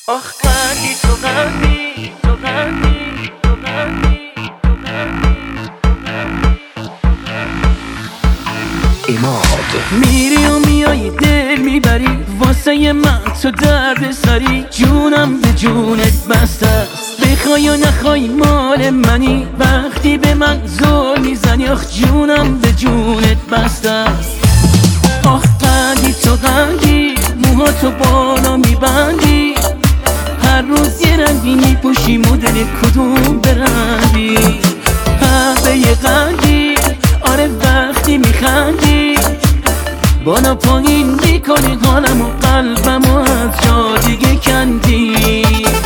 آخ قندی تو قندی تو قندی تو قندی تو قندی اماد میری و میای دل میبری واسه من تو درد سری جونم به جونت بسته است بخوای و نخوای مال منی وقتی به من زور میزنی آخ جونم به جونت بسته است آخ قندی تو قندی موهاتو بالا میبندی هر روز یه رنگی میپوشی مدل کدوم برندی قهوه قندی آره وقتی میخندی بالا پایین میکنی حالم و قلبم و از جا دیگه کندی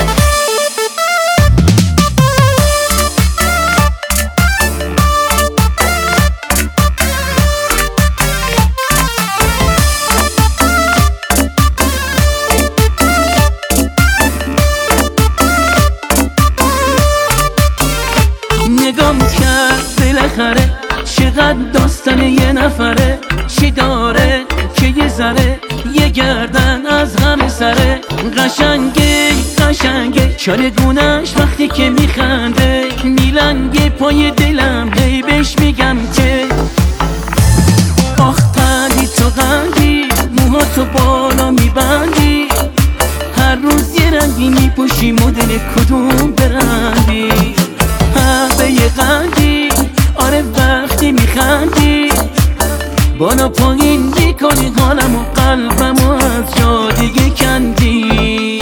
نگام کرد بالاخره چقدر داستان یه نفره چی داره که یه ذره یه گردن از همه سره قشنگه قشنگه چالگونش وقتی که میخنده میلنگه پای دلم هی بهش میگم که آخ قندی تو قندی موهاتو بالا میبندی هر روز یه رنگی میپوشی مدل کدوم برندی قهوه قندی آره وقتی میخندی بالا پایین میکنی حالم و قلبم و از جا دیگه کندی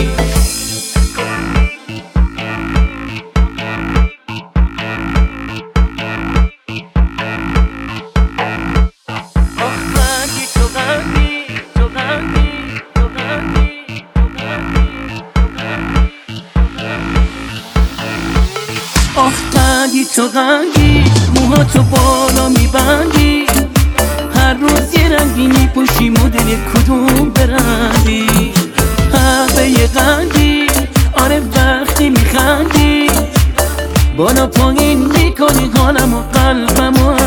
آخ قندی تو قندی تو قندی تو قندی تو قندی آخ قندی تو قندی موهاتو بالا میبندی هر روز یه رنگی میپوشی مدل کدوم برندی قهوه قندی آره وقتی میخندی بالا پایین میکنی حالم و قلبم و